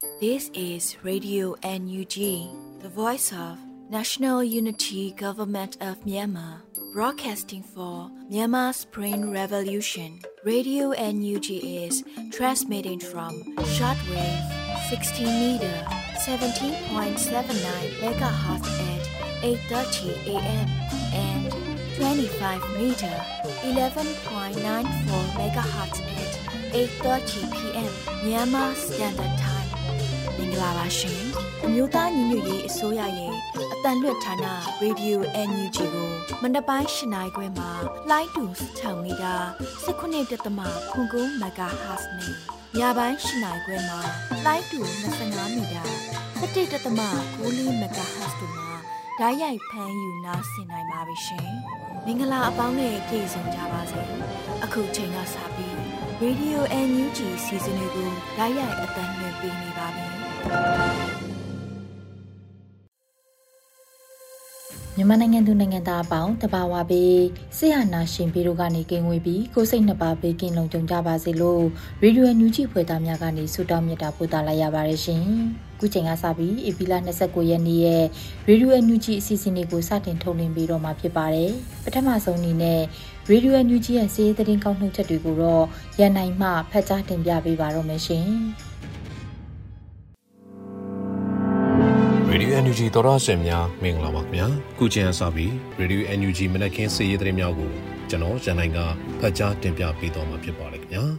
This is Radio NUG, the voice of National Unity Government of Myanmar, broadcasting for Myanmar Spring Revolution. Radio NUG is transmitting from shortwave 16 meter, 17.79 megahertz at 8:30 a.m. and 25 meter, 11.94 megahertz at 8:30 p.m. Myanmar Standard Time. မင်္ဂလာပါရှင်အမျိုးသားညီညွတ်ရေးအစိုးရရဲ့အတန်လွတ်ဌာန Radio NUG ကိုမနက်ပိုင်း၈နာရီခွဲမှာလိုင်းတူ6မီတာ19.9 MHz နဲ့ညပိုင်း၈နာရီခွဲမှာလိုင်းတူ25မီတာ17.9 MHz တို့မှာဓာတ်ရိုက်ဖမ်းယူနားဆင်နိုင်ပါပြီရှင်မင်္ဂလာအပေါင်းနဲ့ပြည့်စုံကြပါစေအခုချိန်ကစပြီး Radio NUG စီစဉ်လေးကိုဓာတ်ရိုက်အတန်လွှင့်ပေးနေပါပြီမြန်မာနိုင်ငံသူနိုင်ငံသားအပေါင်းတဘာဝပေးဆရာနာရှင်ပြည်တို့ကနေကင်းဝေးပြီးကိုစိတ်နှစ်ပါးပေးကင်းလုံခြုံကြပါစေလို့ရေဒီယိုညူဂျီဖွယ်သားများကနေဆုတောင်းမြတ်တာပို့သလိုက်ရပါတယ်ရှင်။ခုချိန်ကစပြီးဧပြီလ29ရက်နေ့ရဲ့ရေဒီယိုညူဂျီအစီအစဉ်လေးကိုစတင်ထုတ်လွှင့်ပေးတော့မှာဖြစ်ပါတယ်။ပထမဆုံးအနေနဲ့ရေဒီယိုညူဂျီရဲ့စီးရီးသတင်းကောက်နှုတ်ချက်တွေကိုတော့ရန်နိုင်မှဖတ်ကြားတင်ပြပေးပါတော့မယ်ရှင်။ရေဒီယို NUG တော်ရရှင်များမင်္ဂလာပါခင်ဗျာခုချိန်အစပြီးရေဒီယို NUG မနက်ခင်းစီးရီးသတင်းများကိုကျွန်တော်ရန်နိုင်ကဖတ်ကြားတင်ပြပေးတော့မှာဖြစ်ပါတယ်ခင်ဗျာ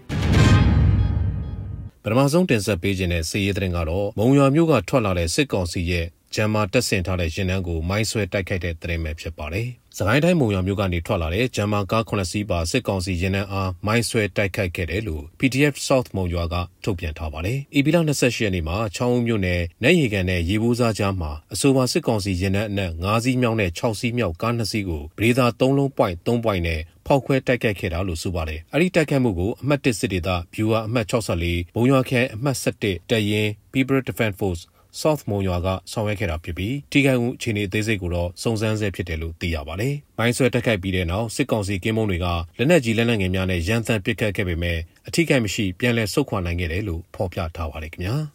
ပထမဆုံးတင်ဆက်ပေးခြင်းတဲ့စီးရီးသတင်းကတော့မုံရွာမြို့ကထွက်လာတဲ့စစ်ကောင်စီရဲ့ဂျမ်မာတက်ဆင်ထားတဲ့ရင်နှန်းကိုမိုင်းဆွဲတိုက်ခိုက်တဲ့သတင်းပဲဖြစ်ပါတယ်စကိုင်းတိုင်းမုံရွာမြို့ကနေထွက်လာတဲ့ဂျမ်မာကား9စီးပါစစ်ကောင်စီရင်နှန်းအားမိုင်းဆွဲတိုက်ခိုက်ခဲ့တယ်လို့ PDF South မုံရွာကထုတ်ပြန်ထားပါတယ်။ဧပြီလ28ရက်နေ့မှာချောင်းဦးမြို့နယ်နယ်ရီကန်နဲ့ရေဘိုးစားကြားမှာအဆိုပါစစ်ကောင်စီရင်နှန်းအနက်9စီးမြောက်နဲ့6စီးမြောက်ကား2စီးကိုဗဒေသာ3လုံးပွိုင့်3ပွိုင့်နဲ့ဖောက်ခွဲတိုက်ခိုက်ခဲ့တာလို့ဆိုပါတယ်။အဲဒီတိုက်ခိုက်မှုကိုအမှတ်1စစ်ဒေသ Viewer အမှတ်64မုံရွာခရိုင်အမှတ်17တပ်ရင်း People Defense Force South မုံရွာကဆောင်ရွက်ခဲ့တာဖြစ်ပြီးထိခိုက်မှုအခြေအနေအသေးစိတ်ကိုတော့စုံစမ်းဆဲဖြစ်တယ်လို့သိရပါတယ်။မိုင်းဆွဲတိုက်ခိုက်ပြီးတဲ့နောက်စစ်ကောင်စီကင်းမုံတွေကလက်နက်ကြီးလက်နက်ငယ်များနဲ့ရန်တမ်းပစ်ခတ်ခဲ့ပေမဲ့အထိခိုက်မရှိပြန်လည်ဆုတ်ခွာနိုင်ခဲ့တယ်လို့ဖော်ပြထားပါတယ်ခင်ဗျာ။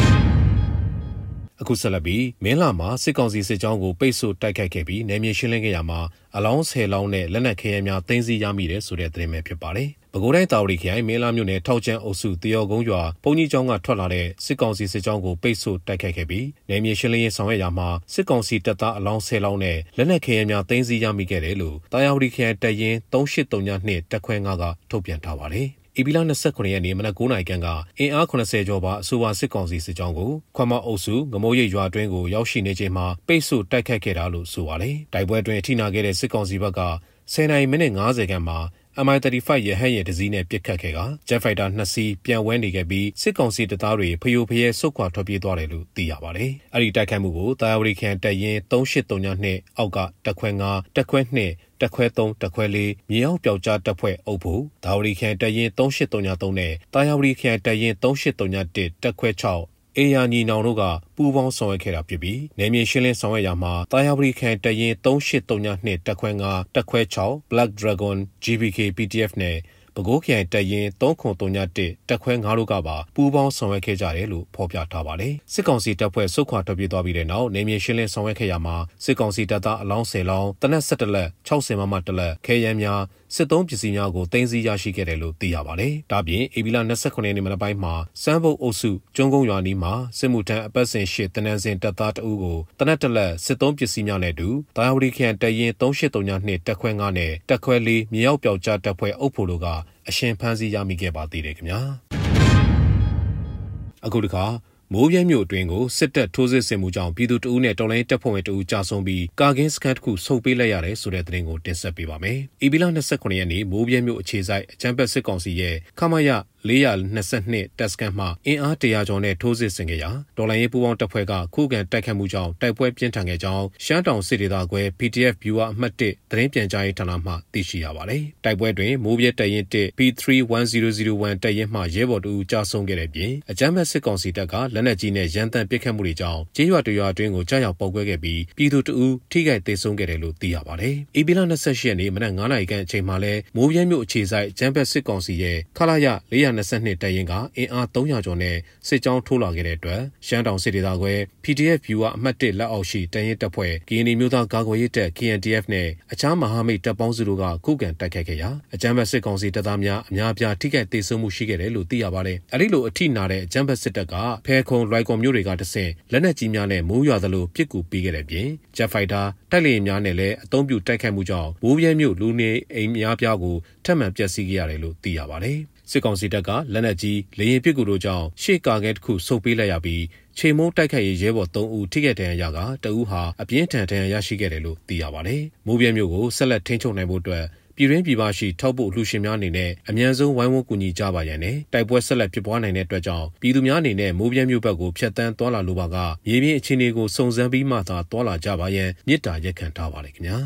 အခုဆက်လက်ပြီးမင်းလာမှာစစ်ကောင်စီစစ်ကြောင်းကိုပိတ်ဆို့တိုက်ခိုက်ခဲ့ပြီးနယ်မြေရှင်းလင်းခဲ့ရမှာအလောင်း10လောင်းနဲ့လက်နက်ခဲယမ်းများသိမ်းဆည်းရမိတယ်ဆိုတဲ့သတင်းပဲဖြစ်ပါတယ်။ပဲခူးတိုင်းတာဝတီခရိုင်မင်းလာမြို့နယ်ထောက်ချမ်းအုပ်စုတရော်ကုန်းရွာဘုံကြီးကျောင်းကထွက်လာတဲ့စစ်ကောင်စီစစ်ကြောင်းကိုပိတ်ဆို့တိုက်ခိုက်ခဲ့ပြီးနယ်မြေရှင်းလင်းရေးဆောင်ရွက်ရမှာစစ်ကောင်စီတပ်သားအလောင်း10လောင်းနဲ့လက်နက်ခဲယမ်းများသိမ်းဆည်းရမိခဲ့တယ်လို့တာဝတီခရိုင်တပ်ရင်း3832တပ်ခွဲ9ကထုတ်ပြန်ထားပါတယ်။ဧပြီလ29ရက်နေ့မနက်9:00နာရီခန့်ကအင်အား80ကျော်ပါအဆိုပါစစ်ကောင်စီစစ်ကြောင်းကိုခွမ်မအုပ်စုငမိုးရိပ်ရွာအတွင်းကိုရောက်ရှိနေချိန်မှာပိတ်ဆို့တိုက်ခိုက်ခဲ့တာလို့ဆိုပါတယ်။တိုက်ပွဲအတွင်းအထိနာခဲ့တဲ့စစ်ကောင်စီဘက်က10:50မိနစ်50ခန့်မှာMI-35 ရဟတ်ယာဉ်တစ်စီးနဲ့ပစ်ခတ်ခဲ့ကဂျက်ဖိုက်တာ2စီးပြန်ဝဲနေခဲ့ပြီးစစ်ကောင်စီတပ်သားတွေဖျို့ဖျဲဆုတ်ခွာထွက်ပြေးသွားတယ်လို့သိရပါတယ်။အဲဒီတိုက်ခိုက်မှုကိုတာဝတီခရိုင်တပ်ရင်း3832အောက်ကတပ်ခွဲ9တပ်ခွဲ2တပ်ခွဲ3တပ်ခွဲ4မြေအောက်ပျောက်ကြားတပ်ဖွဲ့အုပ်ဖို့တာဝတီခရိုင်တပ်ရင်း3833နဲ့တာယာဝတီခရိုင်တပ်ရင်း3831တပ်ခွဲ6အေယာညီနောင်တို့ကပူးပေါင်းဆောင်ရွက်ခဲ့တာဖြစ်ပြီးနယ်မြေရှင်းလင်းဆောင်ရွက်ရာမှာတာယာဝတီခရိုင်တပ်ရင်း3832တပ်ခွဲ9တပ်ခွဲ6 Black Dragon GBK PDF နဲ့ပဲခူးခရိုင်တပ်ရင်း3931တပ်ခွဲ9တို့ကပါပူးပေါင်းဆောင်ရွက်ခဲ့ကြတယ်လို့ဖော်ပြထားပါတယ်။စစ်ကောင်စီတပ်ဖွဲ့ဆုတ်ခွာထွက်ပြေးသွားပြီးတဲ့နောက်နယ်မြေရှင်းလင်းဆောင်ရွက်ခဲ့ရမှာစစ်ကောင်စီတပ်သားအလောင်း10လောင်းတနက်17လက်60မမ1လက်ခဲယမ်းများစစ်သုံးပစ္စည်းများကိုသိမ်းဆည်းရရှိခဲ့တယ်လို့သိရပါတယ်။ဒါပြင်ဧပြီလ29ရက်နေ့မနက်ပိုင်းမှာစမ်းဘုတ်အုပ်စုကျွန်းကုန်းရွာနီးမှာစစ်မှုထမ်းအပတ်စဉ်8တနန်းစဉ်တပ်သားတအုပ်ကိုတနက်တလက်စစ်သုံးပစ္စည်းများနဲ့အတူတာယာဝတီခရိုင်တပ်ရင်း3832တပ်ခွဲ9နဲ့တပ်ခွဲ4မြေအောက်ပျောက်ကြားတပ်ဖွဲ့အုပ်ဖို့တို့ကအရှင်ဖမ်းဆီးရမိခဲ့ပါသေးတယ်ခင်ဗျာအခုတခါမိုးပြဲမြို့အတွင်းကိုစစ်တပ်ထိုးစစ်ဆင်မှုကြောင့်ပြည်သူတအုပ်နဲ့တော်လိုင်းတပ်ဖွဲ့ဝင်တအုပ်ကြာဆုံးပြီးကာကင်းစခန်းတစ်ခုဆုတ်ပေးလိုက်ရတယ်ဆိုတဲ့သတင်းကိုတင်ဆက်ပေးပါမယ်။ဧပြီလ29ရက်နေ့မိုးပြဲမြို့အခြေစိုက်အကြမ်းဖက်စစ်ကောင်စီရဲ့ခမရ422တပ်စခန်းမှာအင်အား100ကျော်နဲ့ထိုးစစ်ဆင်ခဲ့ရာတော်လိုင်းရေးပူးပေါင်းတပ်ဖွဲ့ကခုခံတိုက်ခတ်မှုကြောင့်တိုက်ပွဲပြင်းထန်ခဲ့ကြောင်းရှမ်းတောင်စစ်ဒေသခွဲ PDF Viewer အမှတ်1သတင်းပြန်ကြားရေးဌာနမှသိရှိရပါတယ်။တိုက်ပွဲတွင်မိုးပြဲတပ်ရင်း1 P31001တပ်ရင်းမှရဲဘော်တအုပ်ကြာဆုံးခဲ့တဲ့ပြင်အကြမ်းဖက်စစ်ကောင်စီတပ်ကလက်နက်ကြီးနဲ့ရန်တမ်းပစ်ခတ်မှုတွေကြောင့်ကျေးရွာတရွာအတွင်းကိုကြားရောက်ပေါက်ကွဲခဲ့ပြီးပြည်သူတအူးထိခိုက်သေဆုံးခဲ့တယ်လို့သိရပါတယ်။ဧပြီလ28ရက်နေ့မနက်9:00နာရီခန့်အချိန်မှာလဲမိုးပြဲမြို့အခြေစိုက်ကျန်းဘက်စစ်ကောင်စီရဲ့ခလာရ422တပ်ရင်းကအင်အား300ကျော်နဲ့စစ်ကြောင်းထိုးလာခဲ့တဲ့အတွက်ရှမ်းတောင်စစ်ဒေသခွဲ PDF Viewer အမှတ်1လက်အောက်ရှိတပ်ရင်းတပ်ဖွဲ့ KNI မျိုးသားကာကွယ်ရေးတပ် KNDF နဲ့အခြားမဟာမိတ်တပ်ပေါင်းစုတို့ကခုခံတိုက်ခိုက်ခဲ့ရာအကြမ်းဖက်စစ်ကောင်စီတပ်သားများအများအပြားထိခိုက်သေဆုံးမှုရှိခဲ့တယ်လို့သိရပါတယ်။အဲဒီလိုအထိနာတဲ့အကြမ်းဖက်စစ်တပ်ကဖဲခုံလွိုင်ကော်မြို့တွေကတဆင့်လက်နက်ကြီးများနဲ့မိုးရွာသလိုပစ်ကူပေးခဲ့တဲ့ပြင်ဂျက်ဖိုက်တာတိုက်လေယာဉ်များနဲ့လည်းအုံပြုတိုက်ခိုက်မှုကြောင့်မိုးပြဲမြို့လူနေအိမ်များပြားကိုထပ်မံပျက်စီးခဲ့ရတယ်လို့သိရပါတယ်။စစ်ကောင်စီတပ်ကလက်နက်ကြီးလေယာဉ်ပစ်ကူတို့ကြောင့်ရှေ့ကာကဲတစ်ခုဆုတ်ပေးလိုက်ရပြီးချိန်မိုးတိုက်ခိုက်ရေးရဲဘော်3ဦးထိခိုက်ဒဏ်ရာရကတဦးဟာအပြင်းထန်ဒဏ်ရာရရှိခဲ့တယ်လို့သိရပါတယ်။မိုးပြဲမြို့ကိုဆက်လက်ထိန်းချုပ်နိုင်ဖို့အတွက်ပြည်တွင်းပြည်ပရှိထောက်ပို့လှူရှင်များအနေနဲ့အမြန်ဆုံးဝိုင်းဝန်းကူညီကြပါရန်နဲ့တိုက်ပွဲဆက်လက်ဖြစ်ပွားနိုင်တဲ့အတွက်ကြောင့်ပြည်သူများအနေနဲ့မိုးပြဲမြို့ဘက်ကိုဖျက်ဆီးသွားလာလိုပါကမြေပြင်အခြေအနေကိုစုံစမ်းပြီးမှသာသွားလာကြပါရန်မြစ်တာရက်ခံထားပါတယ်ခင်ဗျာ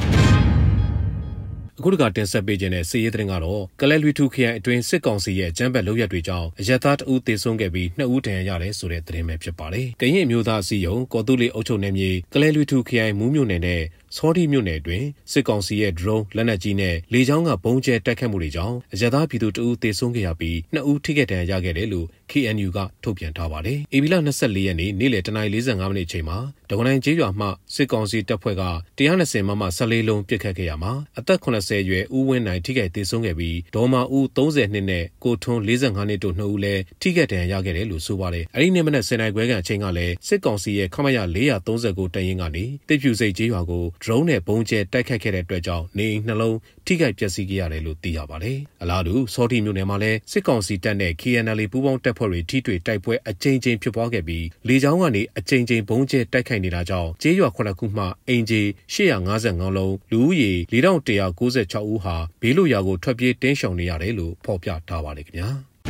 အခုတကတင်ဆက်ပေးခြင်းနဲ့စစ်ရေးသတင်းကတော့ကလဲလွီထူခရိုင်အတွင်းစစ်ကောင်စီရဲ့အကြမ်းဖက်လုပ်ရက်တွေကြောင့်အရက်သား2ဦးသေဆုံးခဲ့ပြီး2ဦးဒဏ်ရာရတယ်ဆိုတဲ့သတင်းပဲဖြစ်ပါတယ်။ကရင်အမျိုးသားအစည်းအရုံးကော်တူးလေးအုပ်ချုပ်နယ်မြေကလဲလွီထူခရိုင်မူးမြို့နယ်နဲ့စောတိမြို့နယ်အတွင်းစစ်ကောင်စီရဲ့ drone လက်နက်ကြီးနဲ့လေကြောင်းကဘုံကျဲတိုက်ခတ်မှုတွေကြောင့်အရက်သားပြည်သူ2ဦးသေဆုံးခဲ့ရပြီး2ဦးထိခိုက်ဒဏ်ရာရခဲ့တယ်လို့ KNU ကထုတ်ပြန်ထားပါတယ်။ဧပြီလ24ရက်နေ့နေ့လယ် 10:45 မိနစ်အချိန်မှာဒဂုံတိုင်းကျေးရွာမှစစ်ကောင်စီတပ်ဖွဲ့က120မမ14လုံးပစ်ခတ်ခဲ့ရမှာအသက်80အရွယ်ဦးဝင်းနိုင်ထိခိုက်သေဆုံးခဲ့ပြီးဒေါ်မာဦး30နှစ်နဲ့ကိုထွန်း45နှစ်တို့2ဦးလည်းထိခိုက်ဒဏ်ရာရခဲ့တယ်လို့ဆိုပါတယ်။အဲဒီနေ့မနက်10:00နာရီခွဲကအချိန်ကလည်းစစ်ကောင်စီရဲ့ခမရ439တပ်ရင်းကနေတိတ်ဖြူစိတ်ကျေးရွာကိုဒရုန်းနဲ့ဘုံကျဲတိုက်ခိုက်ခဲ့တဲ့အတွက်ကြောင့်နေအိမ်နှလုံးထိခိုက်ပျက်စီးခဲ့ရတယ်လို့သိရပါတယ်။အလားတူစောတိမြို့နယ်မှာလည်းစစ်ကောင်စီတပ်နဲ့ KNL ပူးပေါင်းတပ်ဖွဲ့တွေထိတွေ့တိုက်ပွဲအကြိမ်ကြိမ်ဖြစ်ပွားခဲ့ပြီးလေကြောင်းကနေအကြိမ်ကြိမ်ဘုံကျဲတိုက်ခိုက်နေတာကြောင့်ကျေးရွာ9ခုမှအင်ဂျီ855လုံးလူဦးရေ4196ဦးဟာဘေးလွတ်ရာကိုထွက်ပြေးတင်းရှောင်နေရတယ်လို့ဖော်ပြထားပါတယ်ခင်ဗျာ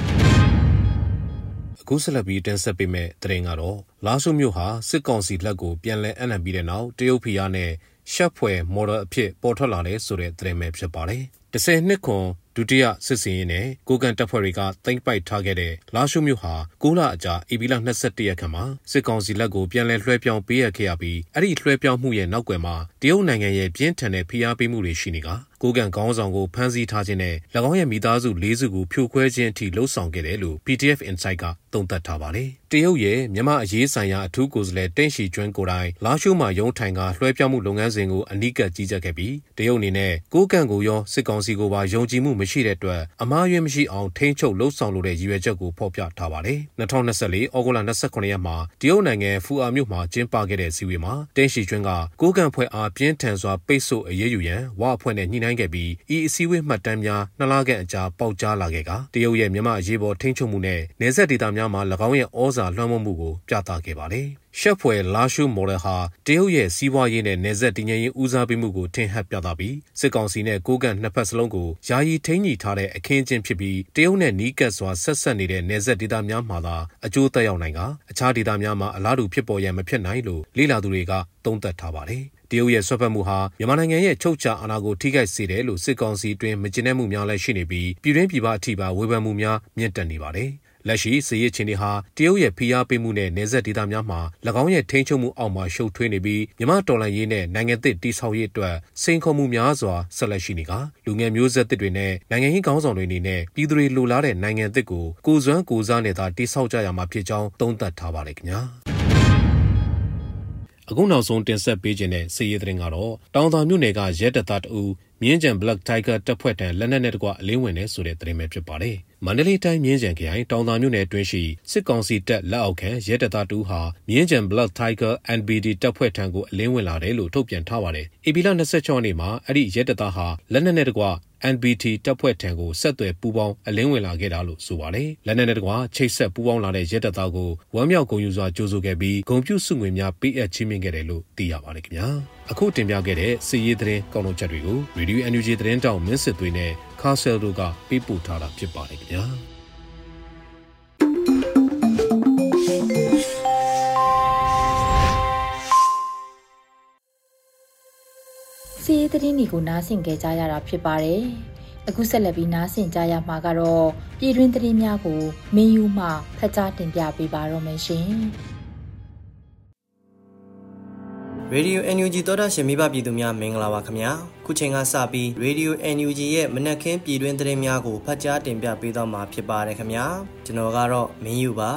အခုဆက်လက်ပြီးတင်ဆက်ပေးမယ့်သတင်းကတော့လာရှုမြို့ဟာစစ်ကောင်စီလက်ကိုပြန်လည်အံ့နံပြီးတဲ့နောက်တရုတ်ဖီယာနဲ့ရှက်ဖွယ်မော်ဒယ်အဖြစ်ပေါ်ထွက်လာတဲ့ဆိုတဲ့သတင်းပဲဖြစ်ပါတယ်10နှစ်ခွန်ဒုတိယစစ်စင်ရေးနဲ့ကိုကန်တပ်ဖွဲ့တွေကသိမ်းပိုက်ထားခဲ့တဲ့လာရှုမြို့ဟာ9လအကြာဧပြီလ21ရက်ခန့်မှာစစ်ကောင်စီလက်ကိုပြန်လည်လွှဲပြောင်းပေးရခဲ့ရပြီးအဲ့ဒီလွှဲပြောင်းမှုရဲ့နောက်ကွယ်မှာတရုတ်နိုင်ငံရဲ့ပြင်းထန်တဲ့ဖိအားပေးမှုတွေရှိနေကကိုကန်ခေါင်းဆောင်ကိုဖမ်းဆီးထားခြင်းနဲ့၎င်းရဲ့မိသားစု4စုကိုဖြိုခွဲခြင်းအထိလှုံ့ဆော်ခဲ့တယ်လို့ PDF Insight ကသုံးသပ်ထားပါတယ်။တရုတ်ရဲ့မြန်မာအရေးဆိုင်ရာအထူးကိုယ်စားလှယ်တိန့်ရှီကျွန်းကိုယ်တိုင်လာရှုမှာရုံးထိုင်ကလွှဲပြောင်းမှုလုပ်ငန်းစဉ်ကိုအနီးကပ်ကြီးကြပ်ခဲ့ပြီးတရုတ်အနေနဲ့ကိုကန်ကိုရောစစ်ကောင်စီကိုပါယုံကြည်မှုမရှိတဲ့အတွက်အမှားယွင်းမရှိအောင်ထိန်းချုပ်လှုံ့ဆော်လိုတဲ့ရည်ရွယ်ချက်ကိုဖော်ပြထားပါတယ်။2024ဩဂုတ်လ29ရက်မှာတရုတ်နိုင်ငံဖူအာမြို့မှာကျင်းပခဲ့တဲ့စီဝေးမှာတိန့်ရှီကျွန်းကကိုကန်ဖွဲ့အားပြင်းထန်စွာပိတ်ဆို့အရေးယူရန်ဝအဖွဲ့နဲ့ညှိနှိုင်းခဲ့ပြီးဤအစည်းအဝေးမှတ်တမ်းများ2လခန့်အကြာပေါက်ကြားလာခဲ့ကတရုတ်ရဲ့မြန်မာအရေးပေါ်ထိန်းချုပ်မှုနဲ့နယ်စပ်ဒေသများမှာ၎င်းရဲ့ဩဇာလွှမ်းမိုးမှုကိုပြသခဲ့ပါတယ်။ရှက်ဖွယ်လာရှုမော်ဒယ်ဟာတရုတ်ရဲ့စီးပွားရေးနဲ့နယ်စပ်တည်ငြိမ်ရေးဦးစားပေးမှုကိုထင်ဟပ်ပြသပြီးစစ်ကောင်စီနဲ့ကိုကန်နှစ်ဖက်စလုံးကိုယာယီထိန်းညှိထားတဲ့အခင်းအကျင်းဖြစ်ပြီးတရုတ်နဲ့နီးကပ်စွာဆက်ဆက်နေတဲ့နယ်စပ်ဒေသများမှာသာအကျိုးသက်ရောက်နိုင်ကအခြားဒေသများမှာအလားတူဖြစ်ပေါ်ရန်မဖြစ်နိုင်လို့လေ့လာသူတွေကသုံးသပ်ထားပါတယ်။တရုတ်ရဲ့ဆွဲဖက်မှုဟာမြန်မာနိုင်ငံရဲ့ချုပ်ချာအာဏာကိုထိခိုက်စေတယ်လို့စစ်ကောင်စီတွင်မကျေနပ်မှုများလည်းရှိနေပြီးပြည်တွင်းပြည်ပအထိပါဝေဖန်မှုများမြင့်တက်နေပါတယ်။လက်ရှိစစ်ရေးချင်းတွေဟာတရုတ်ရဲ့ဖိအားပေးမှုနဲ့နယ်စပ်ဒေသများမှာ၎င်းရဲ့ထိန်းချုပ်မှုအောက်မှာရှုပ်ထွေးနေပြီးမြန်မာတော်လှန်ရေးနဲ့နိုင်ငံသစ်တည်ဆောက်ရေးအတွက်စိန်ခေါ်မှုများစွာဆက်လက်ရှိနေကလူငယ်မျိုးဆက်သစ်တွေနဲ့နိုင်ငံရေးခေါင်းဆောင်တွေအနေနဲ့ပြည်သူတွေလိုလားတဲ့နိုင်ငံသစ်ကိုကိုယ်စွမ်းကိုယ်စားနဲ့သာတည်ဆောက်ကြရမှာဖြစ်ကြောင်းသုံးသပ်ထားပါတယ်ခင်ဗျာအခုနောက်ဆုံးတင်ဆက်ပေးခြင်းတဲ့စစ်ရေးသတင်းကတော့တောင်သာမြို့နယ်ကရဲတပ်သားတအူမြင်းကြံ Black Tiger တပ်ဖွဲ့ထံလက်နက်နဲ့တကွအလင်းဝင်နေဆိုတဲ့သတင်းပဲဖြစ်ပါတယ်။မန္တလေးတိုင်းမြင်းကြံခရိုင်တောင်သာမြို့နယ်အတွင်းရှိစစ်ကောင်စီတပ်လက်အောက်ခံရဲတပ်သားတူဟာမြင်းကြံ Black Tiger NBD တပ်ဖွဲ့ထံကိုအလင်းဝင်လာတယ်လို့ထုတ်ပြန်ထားပါတယ်။ AP လ26ရက်နေ့မှာအဲ့ဒီရဲတပ်သားဟာလက်နက်နဲ့တကွNBT တပ်ဖွဲ့ထံကိုဆက်သွယ်ပူးပေါင်းအလင်းဝင်လာခဲ့တာလို့ဆိုပါတယ်။လက်နက်နဲ့တကွချိတ်ဆက်ပူးပေါင်းလာတဲ့ရဲတပ်သားကိုဝမ်းမြောက်ဂုဏ်ယူစွာကြိုဆိုခဲ့ပြီးဂုဏ်ပြုဆုငွေများပေးအပ်ချီးမြှင့်ခဲ့တယ်လို့သိရပါတယ်ခင်ဗျာ။အခုတင်ပြခဲ့တဲ့စစ်ရေးသတင်းကောက်နှုတ်ချက်တွေကို Radio NUG သတင်းတောင်မင်းစစ်သွေးနဲ့ခါဆယ်တို့ကပေးပို့ထားတာဖြစ်ပါတယ်ခင်ဗျာ။စီးရီးသတင်းတွေကိုနားဆင်ကြကြရတာဖြစ်ပါတယ်။အခုဆက်လက်ပြီးနားဆင်ကြရမှာကတော့ပြည်တွင်းသတင်းများကိုမင်းယူမှဖတ်ကြားတင်ပြပေးပါတော့မယ်ရှင်ရေဒီယို NUG သောတာရှင်မိဘပြည်သူများမင်္ဂလာပါခင်ဗျာခုချိန်ကစပြီးရေဒီယို NUG ရဲ့မနက်ခင်းပြည်တွင်းသတင်းများကိုဖတ်ကြားတင်ပြပေးသွားမှာဖြစ်ပါတယ်ခင်ဗျာကျွန်တော်ကတော့မင်းယူပါ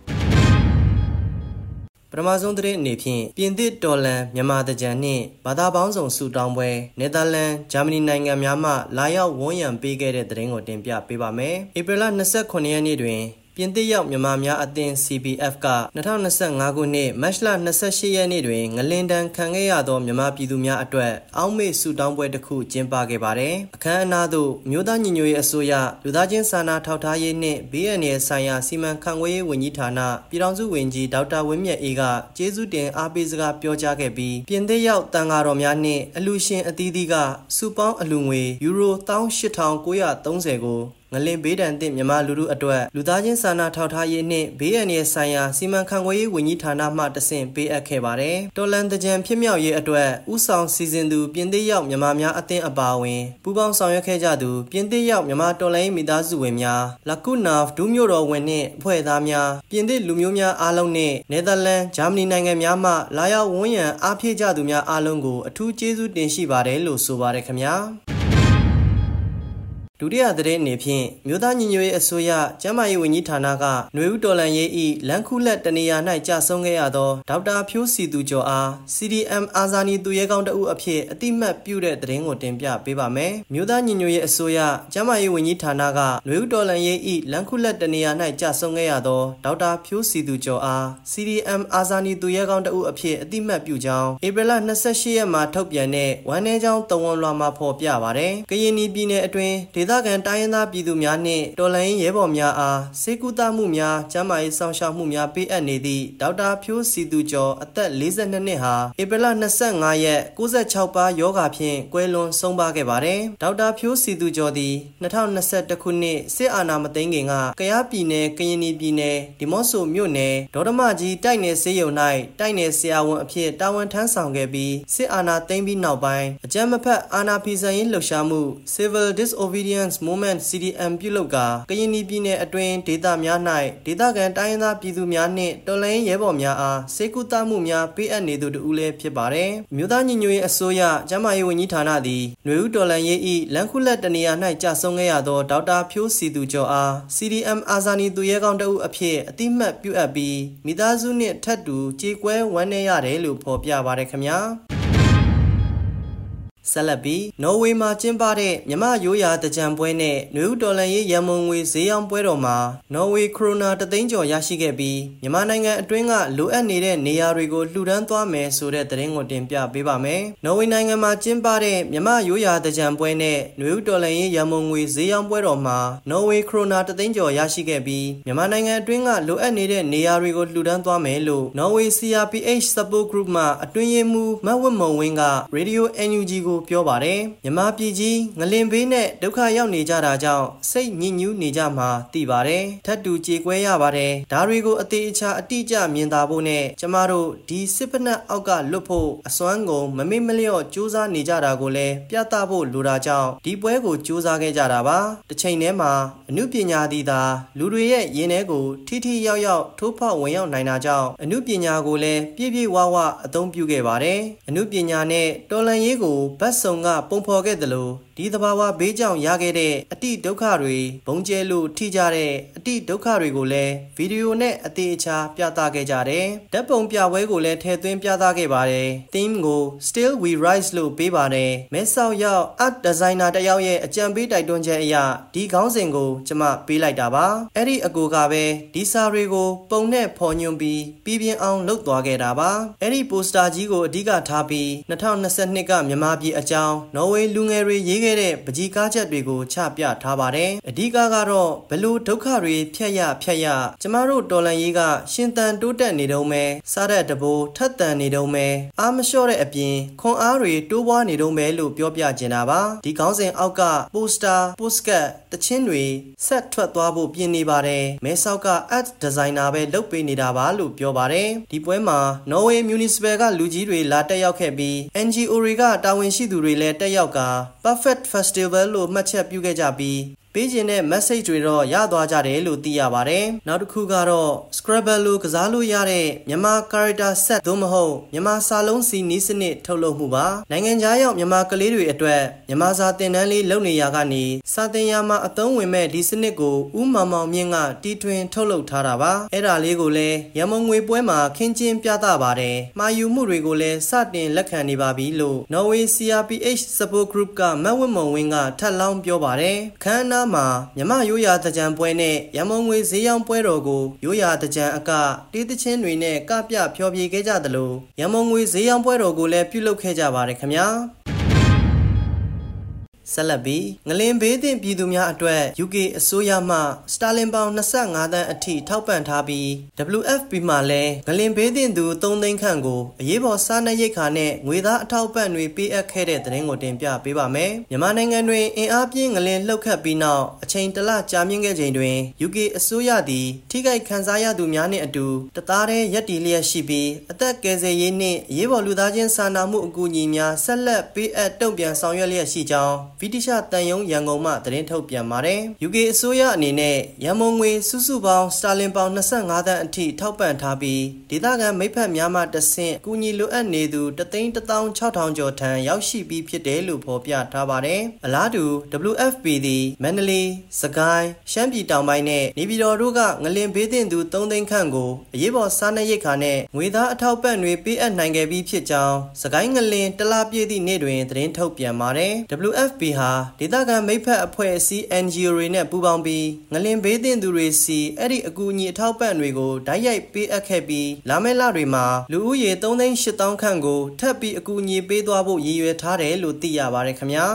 ပထမဆုံးသတင်းအနေဖြင့်ပြင်သစ်တော်လန်မြန်မာတကြံနှင့်ဘာသာပေါင်းစုံစုတောင်းပွဲနယ်သာလန်ဂျာမနီနိုင်ငံများမှလာရောက်ဝန်းရံပေးခဲ့တဲ့သတင်းကိုတင်ပြပေးပါမယ်ဧပြီလ29ရက်နေ့တွင်ပြင်သစ်ရောက်မြန်မာများအသင်း CBF က2025ခုနှစ်မတ်လ28ရက်နေ့တွင်ငလင်တန်းခံခဲ့ရသောမြန်မာပြည်သူများအတွက်အောက်မေ့ဆုတောင်းပွဲတစ်ခုကျင်းပခဲ့ပါတယ်။အခမ်းအနားသို့မြို့သားညီညွတ်ရေးအစိုးရလူသားချင်းစာနာထောက်ထားရေးနှင့် BNN ဆိုင်ရာစီမံခန့်ခွဲရေးဝန်ကြီးဌာနပြည်ထောင်စုဝန်ကြီးဒေါက်တာဝင်းမြတ်အေးကကျေးဇူးတင်အားပေးစကားပြောကြားခဲ့ပြီးပြင်သစ်ရောက်တန်ဃာတော်များနှင့်အလှူရှင်အသီးသီးကစုပေါင်းအလှူငွေယူရို18930ကိုငလင်ဘေးဒဏ်သင့်မြန်မာလူထုအတွက်လူသားချင်းစာနာထောက်ထားရေးနှင့်ဘေးအန္တရာယ်ဆိုင်ရာစီမံခန့်ခွဲရေးဝန်ကြီးဌာနမှတဆင့်ပေးအပ်ခဲ့ပါတယ်။တော်လန်တကြံဖြစ်မြောက်ရေးအတွက်ဥဆောင်စီစဉ်သူပြင်သစ်ရောက်မြန်မာများအသင်းအပါအဝင်ပူးပေါင်းဆောင်ရွက်ခဲ့ကြသူပြင်သစ်ရောက်မြန်မာတော်လှန်ရေးမိသားစုဝင်များလာကူနာဒူးမြို့တော်ဝင်နှင့်အဖွဲ့သားများပြင်သစ်လူမျိုးများအားလုံးနှင့်နယ်သာလန်ဂျာမနီနိုင်ငံများမှလာရောက်ဝန်းရံအားဖြည့်ကြသူများအားလုံးကိုအထူးကျေးဇူးတင်ရှိပါတယ်လို့ဆိုပါတယ်ခင်ဗျာ။ဒုတိယသတင်းအနေဖြင့်မြို့သားညီညွတ်ရေးအစိုးရကျန်းမာရေးဝန်ကြီးဌာနကຫນွေဦးတော်လှန်ရေး၏လမ်းခုလက်တနေရာ၌ကြာဆုံးခဲ့ရသောဒေါက်တာဖြိုးစီသူကျော်အား CDM အာဇာနည်သူရဲကောင်းတဦးအဖြစ်အတိမတ်ပြုတဲ့သတင်းကိုတင်ပြပေးပါမယ်။မြို့သားညီညွတ်ရေးအစိုးရကျန်းမာရေးဝန်ကြီးဌာနကຫນွေဦးတော်လှန်ရေး၏လမ်းခုလက်တနေရာ၌ကြာဆုံးခဲ့ရသောဒေါက်တာဖြိုးစီသူကျော်အား CDM အာဇာနည်သူရဲကောင်းတဦးအဖြစ်အတိမတ်ပြုကြောင်းဧပြီလ28ရက်မှာထုတ်ပြန်တဲ့ဝမ်းနည်းကြောင်းတဝန်လွှာမှာဖော်ပြပါတယ်။ကရင်ပြည်နယ်အတွင်းဒေသခံတိုင်းရင်းသားပြည်သူများနှင့်တော်လှန်ရေးရဲဘော်များအားစေကူတာမှုများကျန်းမာရေးစောင့်ရှောက်မှုများပေးအပ်နေသည့်ဒေါက်တာဖြိုးစီသူကျော်အသက်42နှစ်ဟာဧပြီလ25ရက်96ပါးယောဂါဖြင့်ကွယ်လွန်ဆုံးပါခဲ့ပါတယ်။ဒေါက်တာဖြိုးစီသူကျော်သည်2021ခုနှစ်စစ်အာဏာမသိမ်းခင်ကကယားပြည်နယ်ကရင်ပြည်နယ်ဒီမော့ဆိုမြို့နယ်ဒေါဒမကြီးတိုက်နယ်ဆေးရုံ၌တိုက်နယ်ဆရာဝန်အဖြစ်တာဝန်ထမ်းဆောင်ခဲ့ပြီးစစ်အာဏာသိမ်းပြီးနောက်ပိုင်းအကြမ်းမဖက်အာဏာဖီဆန်ရေးလှုပ်ရှားမှု Civil Disobedience Movement CDM ပြုလုပ်ကာကရင်ပြည်နယ်အတွင်းဒေသများ၌ဒေသခံတိုင်းရင်းသားပြည်သူများနှင့်တော်လှန်ရေးရဲဘော်များအားစေကူတာမှုများပေးအပ်နေသူတို့လည်းဖြစ်ပါတယ်။မြို့သားညီညွတ်ရေးအစိုးရကျန်းမာရေးဝန်ကြီးဌာနသည်ຫນွေဦးတော်လှန်ရေး၏လမ်းခုလက်တနေရာ၌ကြာဆုံးခဲ့ရသောဒေါက်တာဖြိုးစီသူကျော်အား CDM အာဇာနည်သူရဲကောင်းတဦးအဖြစ်အတိမတ်ပြုအပ်ပြီးမိသားစုနှင့်ထပ်တူကြေကွဲဝမ်းနည်းရတယ်လို့ဖော်ပြပါတယ်ခင်ဗျာ။ဆက်လက်ပြီးနော်ဝေမှာကျင်းပတဲ့မြမရိုးရာတကြံပွဲနဲ့နွေဦးတော်လှန်ရေးရန်မုံငွေဈေးရောင်းပွဲတော်မှာနော်ဝေခရိုနာ3သိန်းကျော်ရရှိခဲ့ပြီးမြန်မာနိုင်ငံအတွင်းကလိုအပ်နေတဲ့နေရာတွေကိုလှူဒန်းသွားမယ်ဆိုတဲ့သတင်းကိုတင်ပြပေးပါမယ်။နော်ဝေနိုင်ငံမှာကျင်းပတဲ့မြမရိုးရာတကြံပွဲနဲ့နွေဦးတော်လှန်ရေးရန်မုံငွေဈေးရောင်းပွဲတော်မှာနော်ဝေခရိုနာ3သိန်းကျော်ရရှိခဲ့ပြီးမြန်မာနိုင်ငံအတွင်းကလိုအပ်နေတဲ့နေရာတွေကိုလှူဒန်းသွားမယ်လို့နော်ဝေ CRPH Support Group မှအတွင်းရေးမှူးမတ်ဝတ်မုံဝင်းက Radio NUG ကိုပြောပါတယ်မြန်မာပြည်ကြီးငလင်ဘေးနဲ့ဒုက္ခရောက်နေကြတာကြောင့်စိတ်ညစ်ညူးနေကြမှာသိပါတယ်ထပ်တူကြေကွဲရပါတယ်ဒါတွေကိုအသေးအချာအတိအကျမြင်သာဖို့နဲ့ကျမတို့ဒီစစ်ဖက်နှက်အောက်ကလွတ်ဖို့အစွမ်းကုန်မမေ့မလျော့စူးစမ်းနေကြတာကိုလည်းပြသဖို့လိုတာကြောင့်ဒီပွဲကိုစူးစမ်းခဲ့ကြတာပါတစ်ချိန်တည်းမှာအမှုပညာသည်သာလူတွေရဲ့ရင်ထဲကိုထိထိရောက်ရောက်ထိုးဖောက်ဝင်ရောက်နိုင်တာကြောင့်အမှုပညာကိုလည်းပြည့်ပြည့်ဝဝအသုံးပြုခဲ့ပါတယ်အမှုပညာနဲ့တော်လှန်ရေးကိုဗတ်စုံကပုံဖော်ခဲ့တယ်လို့ဒီသဘာဝဘေးကြောင့်ရခဲ့တဲ့အတိဒုက္ခတွေဘုံကျဲလို့ထိကြတဲ့အတိဒုက္ခတွေကိုလည်းဗီဒီယိုနဲ့အသေးအချာပြသခဲ့ကြတယ်ဓာတ်ပုံပြပွဲကိုလည်းထည့်သွင်းပြသခဲ့ပါတယ် theme ကို Still We Rise လို့ပေးပါတယ်မဲဆောက်ရောက် art designer တယောက်ရဲ့အကြံပေးတိုက်တွန်းချက်အရဒီခေါင်းစဉ်ကိုကျွန်မပေးလိုက်တာပါအဲ့ဒီအကူကပဲဒီစာတွေကိုပုံနဲ့ဖော်ညွှန်းပြီးပြပြင်းအောင်လုပ်သွားခဲ့တာပါအဲ့ဒီပိုစတာကြီးကိုအဓိကထားပြီး2022ကမြန်မာပြည်အကြောင်းနော်ဝေလူငယ်တွေရေးခဲ့တဲ့ပကြီးကားချက်တွေကိုချပြထားပါတယ်အဓိကကတော့ဘလို့ဒုက္ခတွေဖြတ်ရကျမတို့တော်လန်ရေးကရှင်သန်တိုးတက်နေတုံးပဲစားတဲ့တဘိုးထက်သန်နေတုံးပဲအားမလျှော့တဲ့အပြင်ခွန်အားတွေတိုးပွားနေတုံးပဲလို့ပြောပြချင်တာပါဒီခေါင်းစဉ်အောက်ကပိုစတာပိုစကတ်တချင်းတွေဆက်ထွက်သွားဖို့ပြင်နေပါတယ်မဲဆောက်က art designer ပဲလုပ်ပေးနေတာပါလို့ပြောပါတယ်ဒီပွဲမှာ Norway Municipal ကလူကြီးတွေလာတက်ရောက်ခဲ့ပြီး NGO တွေကတာဝန်ရှိသူတွေလည်းတက်ရောက်က Perfect Perfect Festival လို့မှတ်ချက်ပြုခဲ့ကြပြီးပေးခြင်းတဲ့ message တွေတော့ရသွားကြတယ်လို့သိရပါတယ်။နောက်တစ်ခုကတော့ Scrabble လို့ကစားလို့ရတဲ့မြန်မာ character set သို့မဟုတ်မြန်မာစာလုံးစီနည်းစနစ်ထုတ်လုပ်မှုပါ။နိုင်ငံခြားရောက်မြန်မာကလေးတွေအတွက်မြန်မာစာသင်တန်းလေးလုပ်နေရကနေစာသင်ရမှာအသုံးဝင်မဲ့ဒီစနစ်ကိုဦးမောင်မောင်မြင့်ကတီထွင်ထုတ်လုပ်ထားတာပါ။အဲ့ဒါလေးကိုလည်းရမုံငွေပွဲမှာခင်းကျင်းပြသပါတယ်။မှာယူမှုတွေကိုလည်းစတင်လက်ခံနေပါပြီလို့ Norway CRPH Support Group ကမတ်ဝတ်မုံဝင်းကထပ်လောင်းပြောပါတယ်။ခန်းနာမှာမြမရိုးရာတကြံပွဲနဲ့ရမုံငွေဈေးရောင်းပွဲတော်ကိုရိုးရာတကြံအကတေးသချင်းတွေနဲ့ကပြဖျော်ဖြေခဲ့ကြသလိုရမုံငွေဈေးရောင်းပွဲတော်ကိုလည်းပြုလုပ်ခဲ့ကြပါတယ်ခင်ဗျာဆက်လက်ပြီးငလင်ဘေးသင့်ပြည်သူများအတွက် UK အစိုးရမှစတာလင်ပေါင်25သန်းအထိထောက်ပံ့ထားပြီး WFP မှလည်းငလင်ဘေးသင့်သူ3သိန်းခန့်ကိုအရေးပေါ်စားနပ်ရိက္ခာနဲ့ငွေသားအထောက်ပံ့တွေပေးအပ်ခဲ့တဲ့သတင်းကိုတင်ပြပေးပါမယ်။မြန်မာနိုင်ငံတွင်အင်အားပြင်းငလင်လှုပ်ခတ်ပြီးနောက်အချိန်တစ်လကြာမြင့်ခဲ့ချိန်တွင် UK အစိုးရသည်ထိခိုက်ခံစားရသူများနှင့်အတူတသားတည်းရပ်တည်လျက်ရှိပြီးအသက်ကယ်ဆယ်ရေးနှင့်အရေးပေါ်လူသားချင်းစာနာမှုအကူအညီများဆက်လက်ပေးအပ်တုံ့ပြန်ဆောင်ရွက်လျက်ရှိကြောင်းဗြိတိရှတန်ယုံရန်ကုန်မှသတင်းထုတ်ပြန်ပါတယ်။ UK အစိုးရအနေနဲ့ရန်မုံငွေစုစုပေါင်းစတာလင်ပေါင်25သန်းအထိထောက်ပံ့ထားပြီးဒေသခံမိဖက်များမှတဆင့်အကူအညီလိုအပ်နေသူ1,16,000 ကျော်ထံရောက်ရှိပြီးဖြစ်တယ်လို့ဖော်ပြထားပါတယ်။အလားတူ WFP သည်မန္တလေး၊စကိုင်း၊ရှမ်းပြည်တောင်ပိုင်းနဲ့နေပြည်တော်တို့ကငလင်ဘေးသင့်သူ3သိန်းခန့်ကိုအရေးပေါ်စားနပ်ရိက္ခာနဲ့ငွေသားအထောက်ပံ့တွေပေးအပ်နိုင်ခဲ့ပြီးဖြစ်ကြောင်းစကိုင်းငလင်တလပြည့်သည့်နေ့တွင်သတင်းထုတ်ပြန်ပါတယ်။ WFP ဟာဒေသခံမိဖက်အဖွဲ့အစည်း NGO တွေနဲ့ပူးပေါင်းပြီးငလင်ဘေးသင့်သူတွေစီအဲ့ဒီအကူအညီအထောက်ပံ့တွေကိုဓာတ်ရိုက်ပေးအပ်ခဲ့ပြီးလာမယ့်လတွေမှာလူဦးရေ3,800,000 ခန့်ကိုထပ်ပြီးအကူအညီပေးသွားဖို့ရည်ရွယ်ထားတယ်လို့သိရပါတယ်ခင်ဗျာ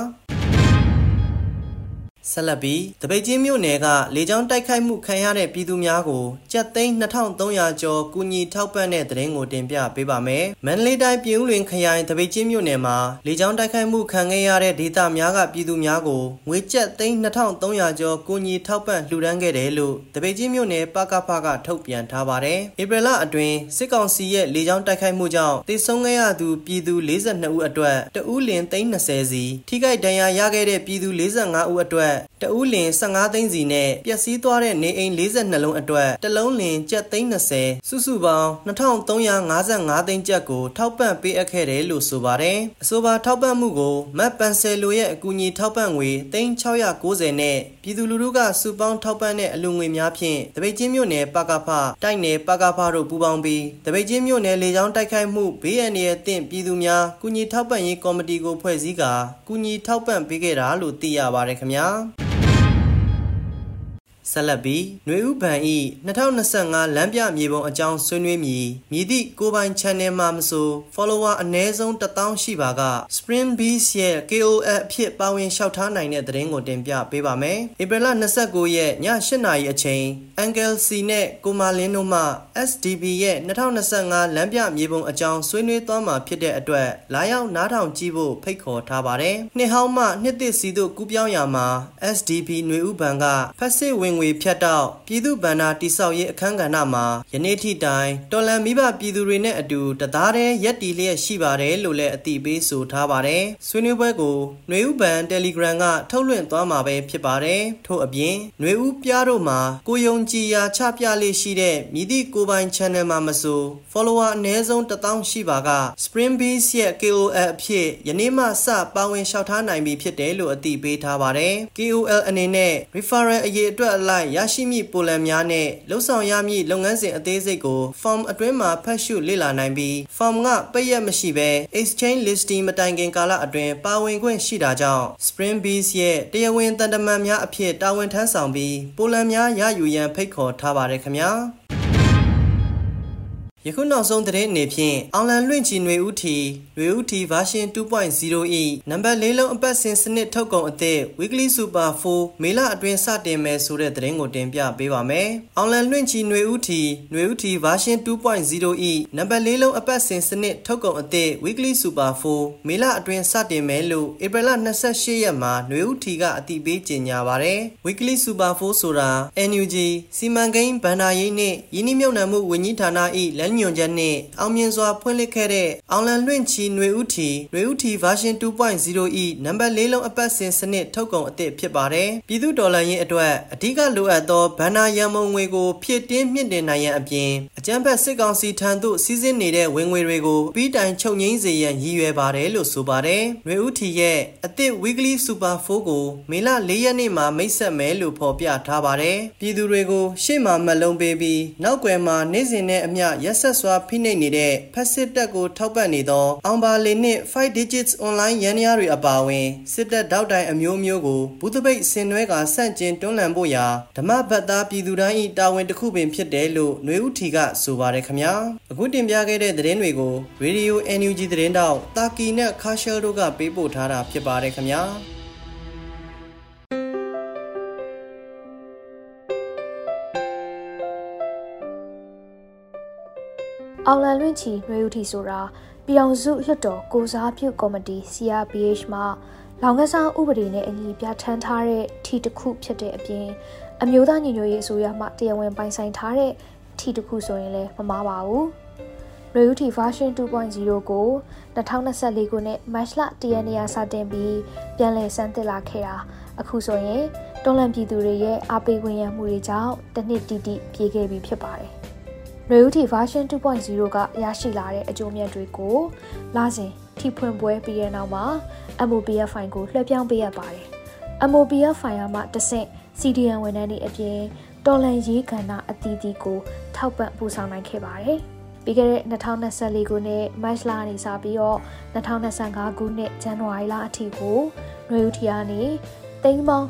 ဆက်လက်ပြီးတပိတ်ချင်းမြို့နယ်ကလေကြောင်းတိုက်ခိုက်မှုခံရတဲ့ပြည်သူများကိုကျပ်သိန်း2,300 ကျော်ကူညီထောက်ပံ့တဲ့သတင်းကိုတင်ပြပေးပါမယ်။မန္တလေးတိုင်းပြည်ဦးလွင်ခရိုင်တပိတ်ချင်းမြို့နယ်မှာလေကြောင်းတိုက်ခိုက်မှုခံခဲ့ရတဲ့ဒေသများကပြည်သူများကိုငွေကျပ်သိန်း2,300 ကျော်ကူညီထောက်ပံ့လှူဒါန်းခဲ့တယ်လို့တပိတ်ချင်းမြို့နယ်ပကဖကထုတ်ပြန်ထားပါတယ်။ဧပြီလအတွင်းစစ်ကောင်စီရဲ့လေကြောင်းတိုက်ခိုက်မှုကြောင့်သေဆုံးခဲ့ရသူပြည်သူ42ဦးအတွက်တဦးလင်320စီထိခိုက်ဒဏ်ရာရခဲ့တဲ့ပြည်သူ45ဦးအတွက်တဦးလင်15သိန်းစီနဲ့ပျက်စီးသွားတဲ့နေအိမ်42လုံးအတွက်တလုံးလင်ကျပ်သိန်း20စုစုပေါင်း2,355 သိန်းကျပ်ကိုထောက်ပံ့ပေးအပ်ခဲ့တယ်လို့ဆိုပါတယ်။အဆိုပါထောက်ပံ့မှုကိုမတ်ပန်ဆယ်လိုရဲ့အကူအညီထောက်ပံ့ငွေ690နဲ့ပြည်သူလူထုကစုပေါင်းထောက်ပံ့တဲ့အလှူငွေများဖြင့်တပိတ်ချင်းမြို့နယ်ပကဖတိုက်နယ်ပကဖတို့ပူးပေါင်းပြီးတပိတ်ချင်းမြို့နယ်လေကြောင်းတိုက်ခိုက်မှုဘေးအန္တရာယ်အသင့်ပြည်သူများကူညီထောက်ပံ့ရေးကော်မတီကိုဖွဲ့စည်းကာကူညီထောက်ပံ့ပေးခဲ့တာလို့သိရပါတယ်ခင်ဗျာဆက်လက်ပြီးຫນွေဥပန်ဤ2025လမ်းပြမြေပုံအကြောင်းဆွေးနွေးမည်မြည်သည့်ကိုပိုင် channel မှာမဆို follower အနည်းဆုံး1000ရှိပါက Spring Bees ရဲ့ KOL အဖြစ်ပါဝင်လျှောက်ထားနိုင်တဲ့သတင်းကိုတင်ပြပေးပါမယ်။ဧပြီလ29ရက်ည8:00နာရီအချိန် Uncle C နဲ့ကိုမာလင်းတို့မှ SDB ရဲ့2025လမ်းပြမြေပုံအကြောင်းဆွေးနွေးသွားမှာဖြစ်တဲ့အတွက်လာရောက်နားထောင်ကြည့်ဖို့ဖိတ်ခေါ်ထားပါတယ်။နှစ်ဟောင်းမှနှစ်သစ်စီတို့ကူးပြောင်းရာမှာ SDB ຫນွေဥပန်ကဖက်စစ်ဝင်ငွေဖြတ်တောက်ပြည်သူ့ဗန္ဒာတိဆောက်ရေးအခမ်းကဏ္ဍမှာယနေ့ထိတိုင်တော်လန်မိဘပြည်သူတွေနဲ့အတူတသားတည်းရက်တီလျက်ရှိပါတယ်လို့လည်းအသိပေးဆိုထားပါတယ်။ဆွေးနွေးပွဲကိုຫນွေဥပန် Telegram ကထုတ်လွှင့်သွားမှာပဲဖြစ်ပါတယ်။ထို့အပြင်ຫນွေဥပြားတို့မှာကိုယုံကြည်ရာချပြလေးရှိတဲ့မြည်သည့်ကိုပိုင် channel မှာမဆို follower အနည်းဆုံး1000ရှိပါက Spring Bees ရဲ့ KOL အဖြစ်ယနေ့မှစပါဝင်လျှောက်ထားနိုင်ပြီဖြစ်တယ်လို့အသိပေးထားပါတယ်။ KOL အနေနဲ့ referral အရေးအတွက်အလိုက်ရရှိမည့်ပိုလန်များနဲ့လှုပ်ဆောင်ရမည့်လုပ်ငန်းစဉ်အသေးစိတ်ကို form အတွင်းမှာဖတ်ရှုလေ့လာနိုင်ပြီး form ကပိတ်ရက်မရှိဘဲ exchange listing မတိုင်ခင်ကာလအတွင်းပါဝင်ခွင့်ရှိတာကြောင့် Spring Bees ရဲ့တရားဝင်တန်တမန်များအဖြစ်တာဝန်ထမ်းဆောင်ပြီးပိုလန်များရယူရန်ဖိတ်ခေါ်ထားပါတယ်ခင်ဗျာယခုနောက်ဆုံးသတင်းအနေဖြင့်အောင်လန်လွင့်ချီຫນွေဥတီ version 2.0 ၏ နံပါတ်၄လုံးအပတ်စဉ်စနစ်ထုတ်ကုန်အသစ် Weekly Super 4 မေလအတွင်းစတင်မယ်ဆိုတဲ့သတင်းကိုတင်ပြပေးပါမယ်။အောင်လန်လွင့်ချီຫນွေဥတီ version 2.0 ၏ နံပါတ်၄လုံးအပတ်စဉ်စနစ်ထုတ်ကုန်အသစ် Weekly Super 4 မေလအတွင်းစတင်မယ်လို့ဧပြီလ28ရက်မှာຫນွေဥတီကအသိပေးကြေညာပါတယ်။ Weekly Super 4ဆိုတာ NUG စီမံကိန်းဘဏ္ဍာရေးနှင့်ယင်းနှိမ့်မြုပ်နှံမှုဝန်ကြီးဌာန၏ညွှန်ချက်နဲ့အောင်မြင်စွာဖွင့်လှစ်ခဲ့တဲ့အောင်လံလွင့်ချီຫນွေဥတီ version 2.0 ၏ နံပါတ် 4 လုံးအပတ်စဉ်စနစ်ထုတ်ကုန်အသစ်ဖြစ်ပါတယ်။ပြည်သူတော်လှန်ရေးအတွက်အဓိကလိုအပ်သောဘဏ္ဍာရန်ပုံငွေကိုဖြည့်တင်းမြင့်တင်နိုင်ရန်အပြင်အကြမ်းဖက်စစ်ကောင်စီထံသို့စီးဆင်းနေတဲ့ဝင်ငွေတွေကိုပြီးတိုင်ချုပ်ငြိမ်းစေရန်ရည်ရွယ်ပါတယ်လို့ဆိုပါတယ်။ຫນွေဥတီရဲ့အသစ် Weekly Super 4 ကိုမေလ 4 ရက်နေ့မှာမိတ်ဆက်မယ်လို့ဖော်ပြထားပါတယ်။ပြည်သူတွေကိုရှေ့မှာမက်လုံးပေးပြီးနောက်ကွယ်မှာနေ့စဉ်နဲ့အမျှရက်ဆက်စွာဖိနှိပ်နေတဲ့ဖက်စစ်တပ်ကိုထောက်ပံ့နေသောအောင်ပါလီနှင့် 5 digits online ရန်ရာတွေအပါအဝင်စစ်တပ်တောက်တိုင်အမျိုးမျိုးကိုဘူးတပိတ်ဆင်နွှဲကဆန့်ကျင်တွန်းလှန်ဖို့ရာဓမ္မဘတ်သားပြည်သူတိုင်း၏တာဝန်တစ်ခုပင်ဖြစ်တယ်လို့ຫນွေဥတီကဆိုပါတယ်ခင်ဗျာအခုတင်ပြခဲ့တဲ့သတင်းတွေကို Radio NUG သတင်းတောက်တာကီနဲ့ခါရှယ်တို့ကပေးပို့ထားတာဖြစ်ပါတယ်ခင်ဗျာအောင်လံလွင့်ချီຫນွေဥတီဆိုတာပြည်အောင်စုလွှတ်တော်ကိုစားပြုကော်မတီ CRPH မှလောင်ကစားဥပဒေနဲ့အညီပြဋ္ဌာန်းထားတဲ့ထီတစ်ခုဖြစ်တဲ့အပြင်အမျိုးသားညီညွတ်ရေးအစိုးရမှတရားဝင်ပိုင်ဆိုင်ထားတဲ့ထီတစ်ခုဆိုရင်လည်းမမှားပါဘူး။ຫນွေဥတီ version 2.0 ကို2024ခုနှစ်မတ်လ1ရက်နေ့စတင်ပြီးပြန်လည်စမ်းသစ်လာခဲ့တာအခုဆိုရင်တော်လှန်ပြည်သူတွေရဲ့အားပေးဝင်ရမှုတွေကြောင့်တစ်နှစ်တိတိပြေခဲ့ပြီဖြစ်ပါတယ်။ຫນွေဥတီ version 2.0 ကရရှိလာတဲ့အကျိုးမြတ်တွေကိုလစဉ်ထိဖွင့်ပွဲပြီးတဲ့နောက်မှာ MOPF file ကိုလွှဲပြောင်းပေးရပါတယ်။ MOPF file မှာတစ်ဆင့် CDN ဝန်ထမ်းတွေအပြင်တော်လှန်ရေးကဏ္ဍအသီးသီးကိုထောက်ပံ့ပို့ဆောင်နိုင်ခဲ့ပါတယ်။ပြီးခဲ့တဲ့2024ခုနှစ်မတ်လကနေစပြီးတော့2025ခုနှစ်ဇန်နဝါရီလအထိကိုຫນွေဥတီကနေသိန်းပေါင်း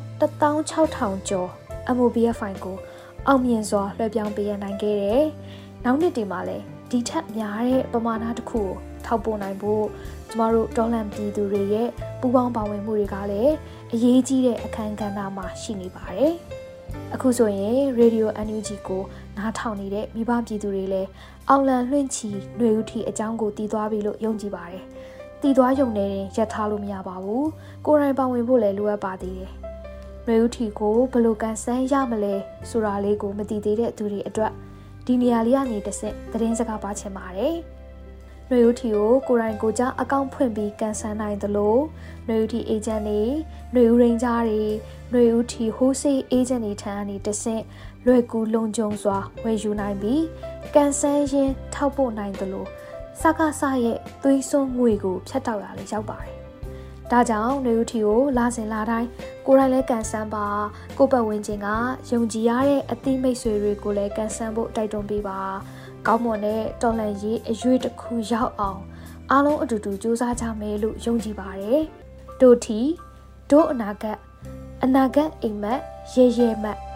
16000ကျော် MOPF file ကိုအောင်မြင်စွာလွှဲပြောင်းပေးရနိုင်ခဲ့တယ်။နောက်နှစ်ဒီမှာလည်းဒီထက်များတဲ့ပမာဏတစ်ခုကိုထောက်ပို့နိုင်ဖို့ကျမတို့တော်လှန်ပြည်သူတွေရဲ့ပူးပေါင်းပါဝင်မှုတွေကလည်းအရေးကြီးတဲ့အခန်းကဏ္ဍမှာရှိနေပါတယ်။အခုဆိုရင် Radio NUG ကိုနားထောင်နေတဲ့မိဘပြည်သူတွေလည်းအောင်လံလွင့်ချီຫນွေဥတီအကြောင်းကိုတည်သွားပြီလို့ယုံကြည်ပါတယ်။တည်သွားရုံနဲ့ရပ်ထားလို့မရပါဘူး။ကိုယ်တိုင်ပါဝင်ဖို့လည်းလိုအပ်ပါသေးတယ်။ຫນွေဥတီကိုဘယ်လိုကန်ဆန်းရမလဲဆိုတာလေးကိုမသိသေးတဲ့သူတွေအတွက်ဒီနေရာလေးကနေတစ်ဆင့်သတင်းစကားပါချင်ပါတယ်။ຫນွေဥတီကိုကိုယ်တိုင်ကိုကြားအကောင့်ဖွင့်ပြီးကန်ဆန်းနိုင်သလိုຫນွေဥတီအေဂျင့်တွေຫນွေဥရင်းကြားတွေຫနွေဥတီဟိုးဆေးအေဂျင့်တွေထံကနေတစ်ဆင့်လွယ်ကူလုံခြုံစွာဝယ်ယူနိုင်ပြီးကန်ဆန်းရင်းထောက်ပို့နိုင်သလိုစကားဆရဲ့သွေးစွန်းငွေကိုဖြတ်တောက်ရလဲရောက်ပါတယ်။ဒါကြောင့်ຫນွေဥတီကိုလာစဉ်လာတိုင်းကိုယ်တိုင်လည်းကန်ဆန်းပါကိုပတ်ဝန်းကျင်ကယုံကြည်ရတဲ့အသီးမိတ်ဆွေတွေကိုလည်းကန်ဆန်းဖို့တိုက်တွန်းပေးပါကောင်းမွန်တဲ့တော်လှန်ရေးအရွေးတစ်ခုရောက်အောင်အားလုံးအတူတူစူးစမ်းကြမယ်လို့ယုံကြည်ပါတယ်တို့ထီတို့အနာဂတ်အိမ်မက်ရဲမက်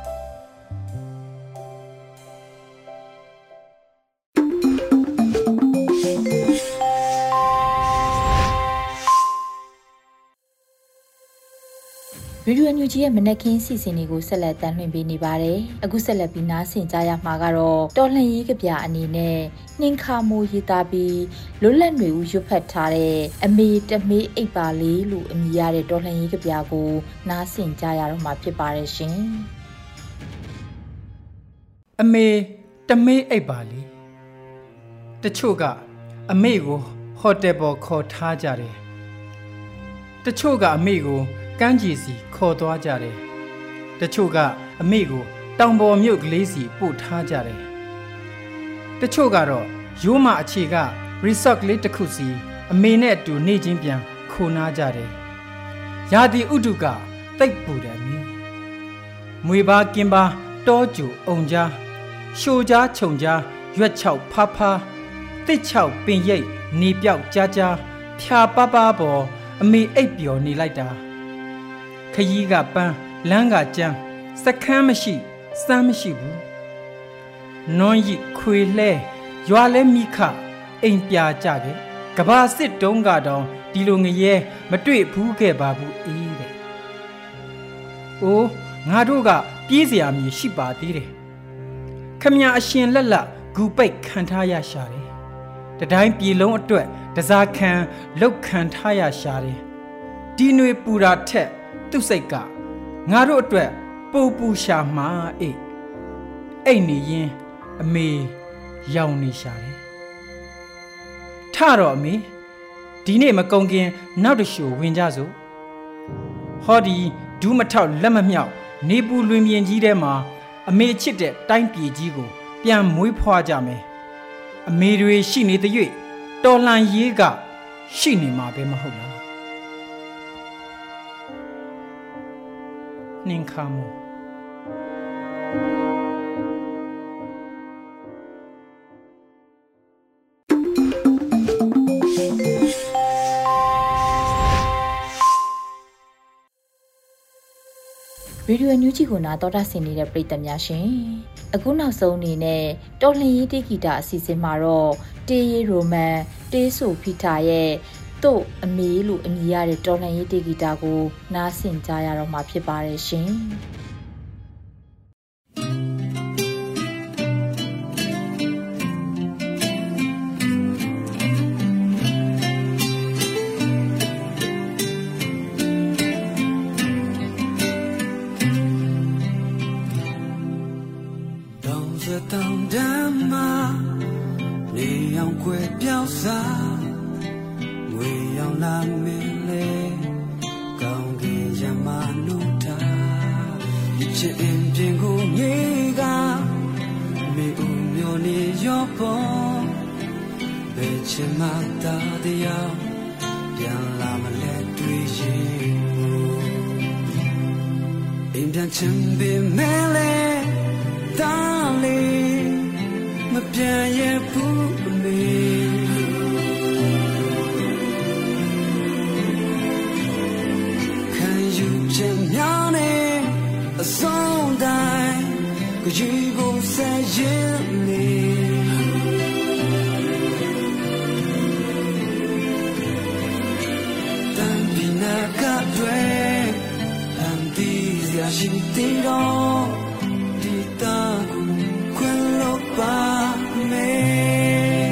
ရေဒီယိုNUGရဲ့မနက်ခင်းစီစဉ်တွေကိုဆက်လက်တင်ပြနေပါတယ်။အခုဆက်လက်ပြီးနားဆင်ကြရမှာကတော့တော်လှန်ရေးကဗျာအနေနဲ့နှင်းခါမိုးရေးသားပြီးလွတ်လပ်နေဦးရွတ်ဖတ်ထားတဲ့အမေတမေးအိပ်ပါလေးလို့အမည်ရတဲ့တော်လှန်ရေးကဗျာကိုနားဆင်ကြရတော့မှာဖြစ်ပါတယ်ရှင်။အမေတမေးအိပ်ပါလေးတချို့ကအမေကိုဟိုတယ်ပေါ်ခေါ်ထားကြတယ်။တချို့ကအမေကိုကမ်းခြေစီခေါ်သွားကြတယ်။တချို့ကအမေကိုတောင်ပေါ်မြို့ကလေးစီပို့ထားကြတယ်။တချို့ကတော့ရိုးမအခြေက resort လေးတစ်ခုစီအမေနဲ့အတူနေချင်းပြန်ခိုနားကြတယ်။ရာသီဥတုကတိတ်ပူတယ်မင်း။မွေပါကင်းပါတောကျူအုံကြားရှိုးကြားခြုံကြားရွက်ချောက်ဖားဖားတစ်ချောက်ပင်ရိပ်နေပြောက်ကြားကြားဖြာပပပေါ်အမေအိပ်ပျော်နေလိုက်တာခရီးကပန်းလမ်းကကြမ်းစခန်းမရှိစမ်းမရှိဘူးနွန်ရီခွေလဲရွာလဲမိခအိမ်ပြာကြခဲ့ကဘာစစ်တုံးကတော့ဒီလိုငရဲမတွေ့ဘူးခဲ့ပါဘူးအေးတဲ့။အိုးငါတို့ကပြေးစရာမြေရှိပါသေးတယ်။ခမညာအရှင်လက်လက်ဂူပိတ်ခံထားရရှာတယ်။တတိုင်းပြည်လုံးအတွက်တစားခံလောက်ခံထားရရှာတယ်။ဒီຫນွေပူတာထက်သူ့စိတ်ကငါတို့အတွက်ပူပူရှာမှာအိတ်နေရင်အမေရောင်နေရှာတယ်ထတော့အမေဒီနေ့မကုံခင်နောက်တစ်ရှို့ဝင်ကြစို့ဟောဒီဒူးမထောက်လက်မမြောက်နေပူလွင်ပြင်ကြီးထဲမှာအမေချစ်တဲ့တိုင်းပြည်ကြီးကိုပြန်မွေးဖွားကြမယ်အမေတွေရှိနေတဲ့၍တော်လှန်ရေးကရှိနေမှာပဲမဟုတ်လားနှင်ခါမှုရေဒီယိုညူဂျီကိုနာတော်တာဆင်နေတဲ့ပရိသတ်များရှင်အခုနောက်ဆုံးအနေနဲ့တော်လှန်ရေးတေးဂီတအစီအစဉ်မှာတော့တေးရီရိုမန်တေးဆိုဖီတာရဲ့တို့အမေလို့အမည်ရတဲ့တော်လှန်ရေးတေးဂီတကိုနားဆင်ကြရတော့မှာဖြစ်ပါတယ်ရှင်တောင်တန်းမှာနေအောင်ခွဲပြောက်စားငွေရောင်လာမင်းလေကောင်းကင်ရမနုတာဒီချစ်အင်းပြင်ကိုမြေကမေဦးမျိုးနေရောပေါ်ဘယ်ချင်မှတာတရားပြန်လာမလဲတွေ့ရင်အင်းတန်ချင်ပေမဲ့လေတာလေမပြန်ရဘူးအမေခံယူချက်များနဲ့အဆုံးတိုင်းကိုကြီးကိုဆက်ရင်နေတန်ပြနာကတွေအန်ဒီရရှိတဲ့တော့တာကိုခွင်လို့ပါမယ်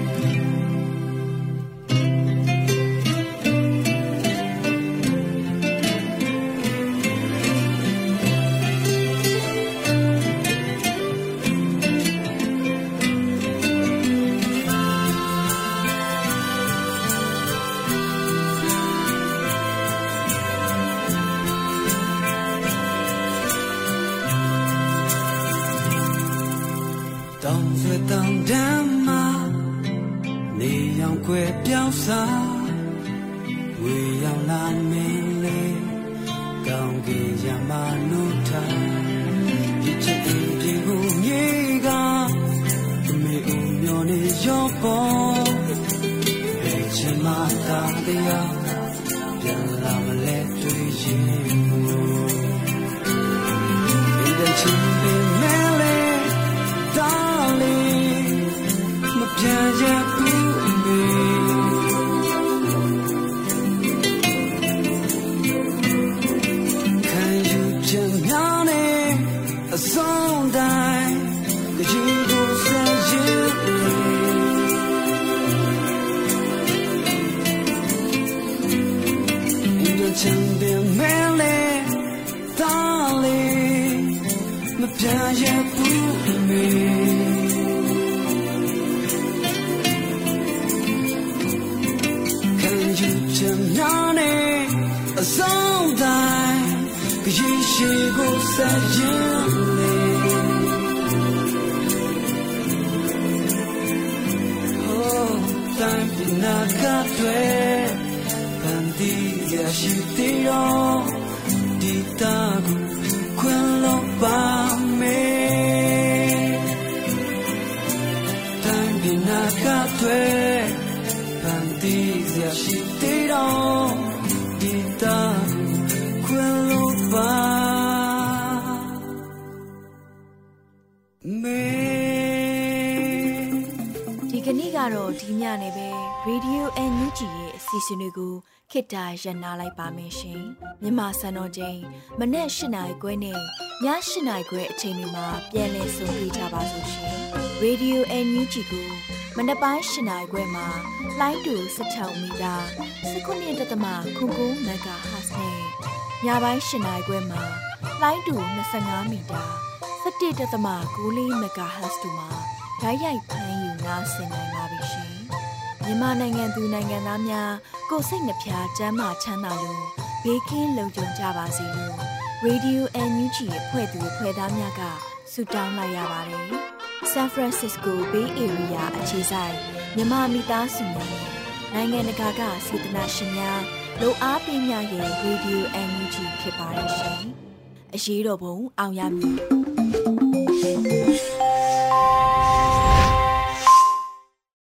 တောင်ဆွေတောင်တန်းမှာနေအောင်ခွဲပြောင်းစားဝေရောင်လာမင်းလေးကောင်းကင်ရမနုထားဒီချစ်အင်းပြင်ကိုမြေကအမေဦးမျိုးနေရောပေါ်ဘယ်ချင်မှသာတရားပြန်လာမလဲတွေ့ရင်ဒီချင်ပင်မဲလေးပြန်ရဘူးမေခံယူချက်များနဲ့အဆုံးတိုင်းကြည့်ကိုဆက်ရည်ဒီချမ်းတဲ့မဲလေးတားလေးမပြန်ရဘူးမေအဆုံးတိုင်းကြည့်ရှိကိုဆက်ရင်လေတိုင်းပြနာကတွေပန်ဒီရရှိတဲ့တော့ဒီတာကိုခွင်လို့ပါမယ်တိုင်းပြနာကတွေပန်ဒီရရှိတဲ့တော့ဒီတာခွင်လို့ပါမေဒီကနေ့ကတော့ဒီညနေပဲ Radio NUG ရဲ့အစီအစဉ်လေးကိုခေတ္တရနာလိုက်ပါမယ်ရှင်မြန်မာစံတော်ချိန်မနေ့ 8 နာရီခွဲနဲ့ည 8 နာရီခွဲအချိန်တွေမှာပြန်လည်ဆုံတွေ့ကြပါစို့ရှင် Radio NUG ကိုမနက်ပိုင်း 8 နာရီခွဲမှာလိုင်းတူ16မီတာ19.9 MHz နဲ့ညပိုင်း 8 နာရီခွဲမှာလိုင်းတူ25မီတာ17.9 MHz တို့မှာဓာတ်ရိုက်ဖမ်းယူနားဆင်နိုင်ပါပြီရှင်မြန်မာနိုင်ငံသူနိုင်ငံသားများကိုယ်စိတ်နှပြကျန်းမာချမ်းသာလို့ဘေးကင်းလုံခြုံကြပါစေလို့ Radio NUG ရဲ့ဖွဲ့သူဖွဲ့သားများကဆုတောင်းလိုက်ရပါတယ် San Francisco Bay Area အခြေစိုက်မြန်မာမိသားစုများနိုင်ငံတကာကစေတနာရှင်များလိုအားပေးများရဲ့ Radio NUG ဖြစ်ပါတယ်ရှင်အရေးတော်ပုံအောင်ရမည်